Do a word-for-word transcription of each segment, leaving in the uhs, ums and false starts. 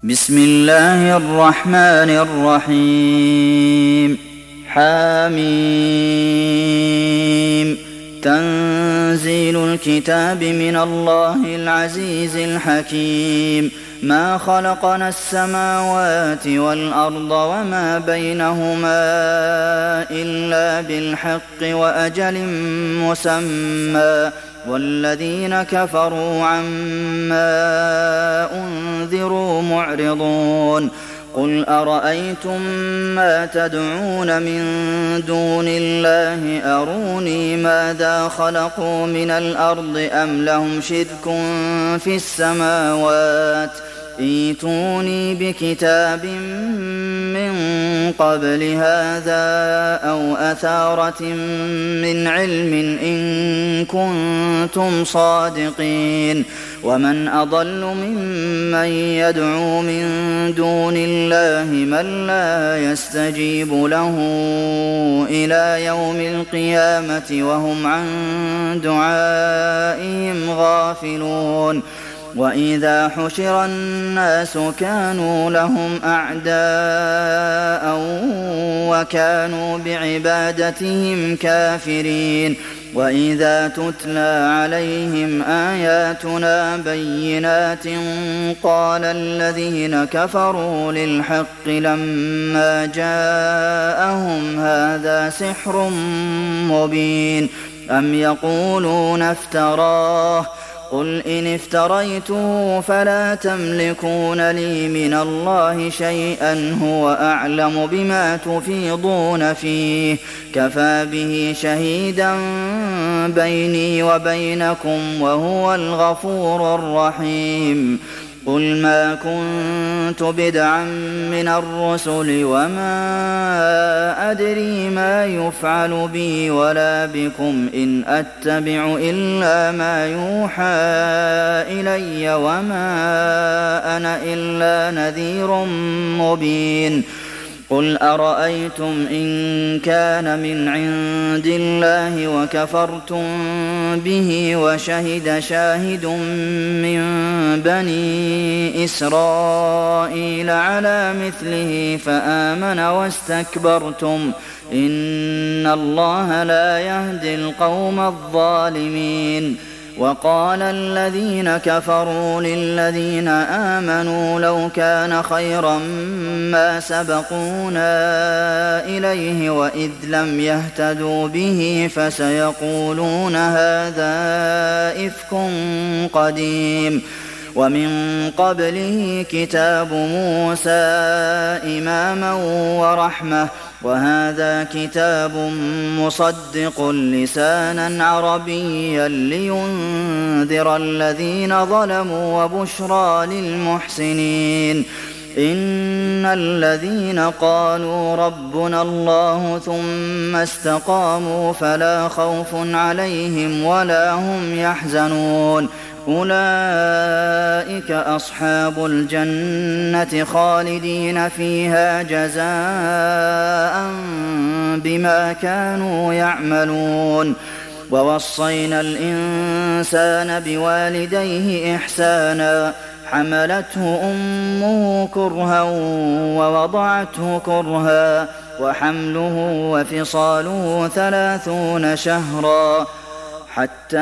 بسم الله الرحمن الرحيم حميم تنزيل الكتاب من الله العزيز الحكيم ما خلقنا السماوات والأرض وما بينهما إلا بالحق وأجل مسمى والذين كفروا عما أنذروا معرضون قل أرأيتم ما تدعون من دون الله أروني ماذا خلقوا من الأرض أم لهم شرك في السماوات ائتوني بكتاب من قبل هذا أو أثارة من علم إن كنتم صادقين ومن أضل ممن يدعو من دون الله من لا يستجيب له إلى يوم القيامة وهم عن دعائهم غافلون وإذا حشر الناس كانوا لهم أعداء وكانوا بعبادتهم كافرين وإذا تتلى عليهم آياتنا بينات قال الذين كفروا للحق لما جاءهم هذا سحر مبين أم يقولون افتراه قل إن افتريته فلا تملكون لي من الله شيئا هو أعلم بما تفيضون فيه كفى به شهيدا بيني وبينكم وهو الغفور الرحيم قل ما كنت بدعا من الرسل وما أدري ما يفعل بي ولا بكم إن أتبع إلا ما يوحى إلي وما أنا إلا نذير مبين قل أرأيتم إن كان من عند الله وكفرتم به وشهد شاهد من بني إسرائيل على مثله فآمن واستكبرتم إن الله لا يهدي القوم الظالمين وقال الذين كفروا للذين آمنوا لو كان خيرا ما سبقونا إليه وإذ لم يهتدوا به فسيقولون هذا إفك قديم ومن قبله كتاب موسى إماما ورحمة وهذا كتاب مصدق لسانا عربيا لينذر الذين ظلموا وبشرى للمحسنين إن الذين قالوا ربنا الله ثم استقاموا فلا خوف عليهم ولا هم يحزنون أولئك أصحاب الجنة خالدين فيها جزاء بما كانوا يعملون ووصينا الإنسان بوالديه إحسانا حملته أمه كرها ووضعته كرها وحمله وفصاله ثلاثون شهرا حتى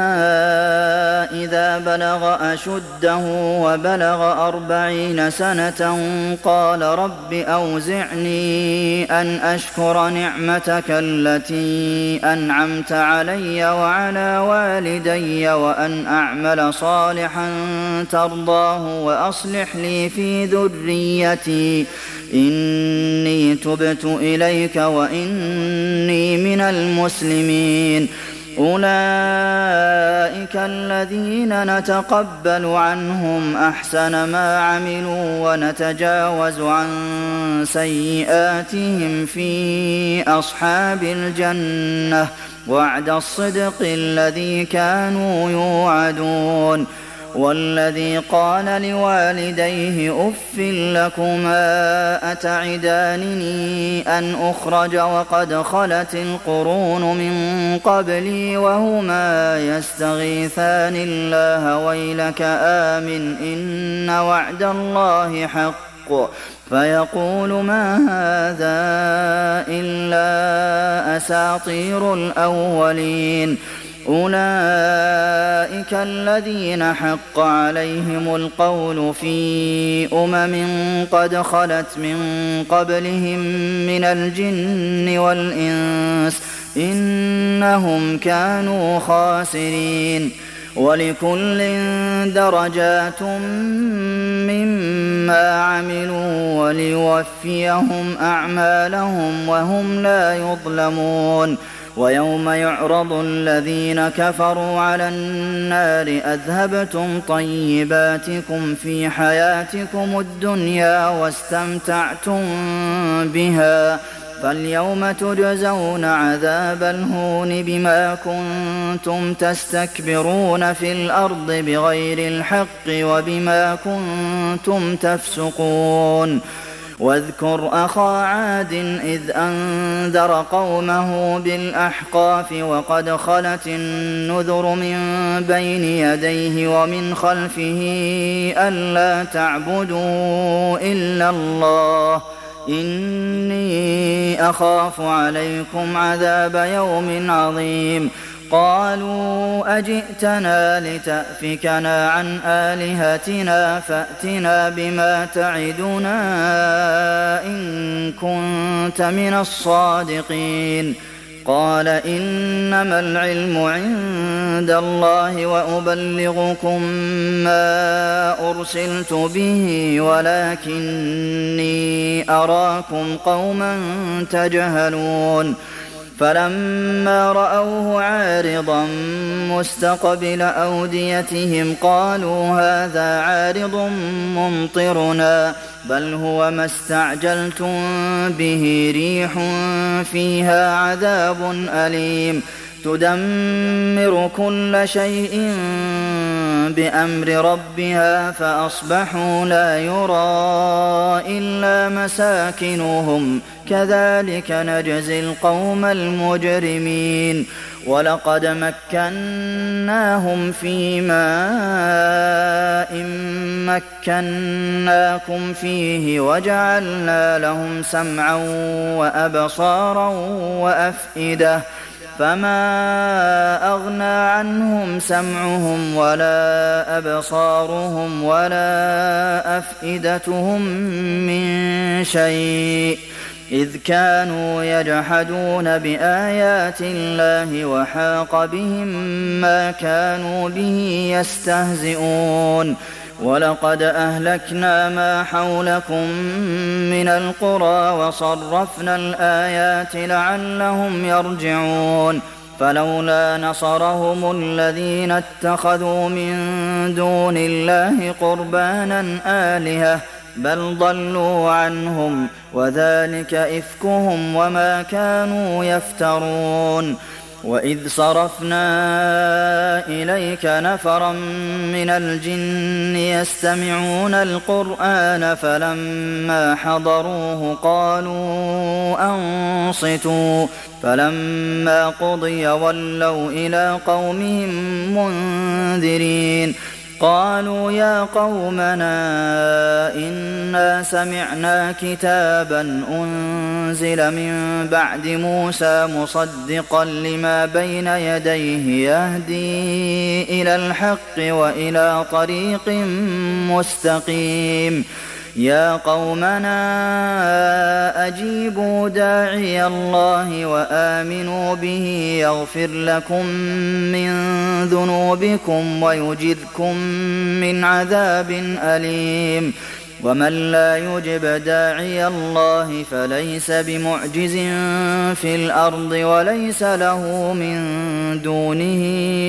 إذا بلغ أشده وبلغ أربعين سنة قال رب أوزعني أن أشكر نعمتك التي أنعمت علي وعلى والدي وأن أعمل صالحا ترضاه وأصلح لي في ذريتي إني تبت إليك وإني من المسلمين أولئك الذين نتقبل عنهم أحسن ما عملوا ونتجاوز عن سيئاتهم في أصحاب الجنة وعد الصدق الذي كانوا يوعدون والذي قال لوالديه أف لكما أتعدانني أن أخرج وقد خلت القرون من قبلي وهما يستغيثان الله ويلك آمن إن وعد الله حق فيقول ما هذا إلا أساطير الأولين أولئك الذين حق عليهم القول في أمم قد خلت من قبلهم من الجن والإنس إنهم كانوا خاسرين ولكل درجات مما عملوا وليوفيهم أعمالهم وهم لا يظلمون ويوم يعرض الذين كفروا على النار أذهبتم طيباتكم في حياتكم الدنيا واستمتعتم بها فاليوم تجزون عذاب الهون بما كنتم تستكبرون في الأرض بغير الحق وبما كنتم تفسقون واذكر أخا عاد إذ أنذر قومه بالأحقاف وقد خلت النذر من بين يديه ومن خلفه ألا تعبدوا إلا الله إني أخاف عليكم عذاب يوم عظيم قالوا أجئتنا لتأفكنا عن آلهتنا فأتنا بما تعدنا إن كنت من الصادقين قال إنما العلم عند الله وأبلغكم ما أرسلت به ولكني أراكم قوما تجهلون فلما رأوه عارضا مستقبل أوديتهم قالوا هذا عارض ممطرنا بل هو ما استعجلتم به ريح فيها عذاب أليم تدمر كل شيء بأمر ربها فأصبحوا لا يرى إلا مساكنهم كذلك نجزي القوم المجرمين ولقد مكناهم في ماء مكناكم فيه وجعلنا لهم سمعا وأبصارا وأفئدة فما أغنى عنهم سمعهم ولا أبصارهم ولا أفئدتهم من شيء إذ كانوا يجحدون بآيات الله وحاق بهم ما كانوا به يستهزئون ولقد أهلكنا ما حولكم من القرى وصرفنا الآيات لعلهم يرجعون فلولا نصرهم الذين اتخذوا من دون الله قربانا آلهة بل ضلوا عنهم وذلك إفكهم وما كانوا يفترون وإذ صرفنا إليك نفرا من الجن يستمعون القرآن فلما حضروه قالوا أنصتوا فلما قضي ولوا إلى قومهم منذرين قالوا يا قومنا إنا سمعنا كتابا أنزل من بعد موسى مصدقا لما بين يديه يهدي إلى الحق وإلى طريق مستقيم يا قومنا أجيبوا داعي الله وآمنوا به يغفر لكم من ذنوبكم ويجركم من عذاب أليم ومن لا يجب داعي الله فليس بمعجز في الأرض وليس له من دونه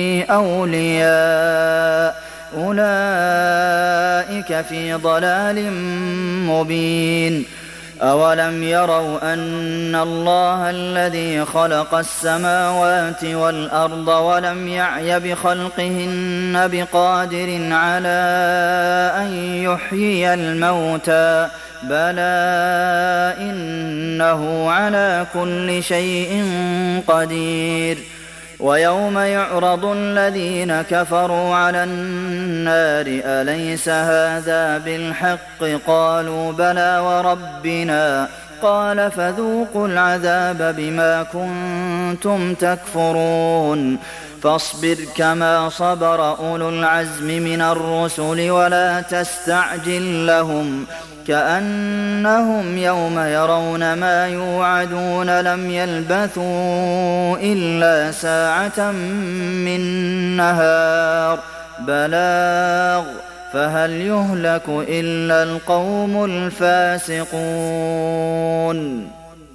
أولياء أولئك في ضلال مبين أَوَلَمْ يَرَوْا أَنَّ اللَّهَ الَّذِي خَلَقَ السَّمَاوَاتِ وَالْأَرْضَ وَلَمْ يَعْيَ بِخَلْقِهِنَّ بِقَادِرٍ عَلَىٰ أَن يُحْيِيَ الْمَوْتَىٰ ۚ بَلَىٰ إِنَّهُ عَلَىٰ كُلِّ شَيْءٍ قَدِيرٌ وَيَوْمَ يُعْرَضُ الَّذِينَ كَفَرُوا عَلَى النَّارِ أَلَيْسَ هَٰذَا بِالْحَقِّ ۖ قَالُوا بَلَىٰ وَرَبِّنَا ۚ قَالَ فَذُوقُوا الْعَذَابَ بِمَا كُنتُمْ تَكْفُرُونَ فاصبر كما صبر أولو العزم من الرسل ولا تستعجل لهم كأنهم يوم يرون ما يوعدون لم يلبثوا إلا ساعة من نهار بلاغ فهل يهلك إلا القوم الفاسقون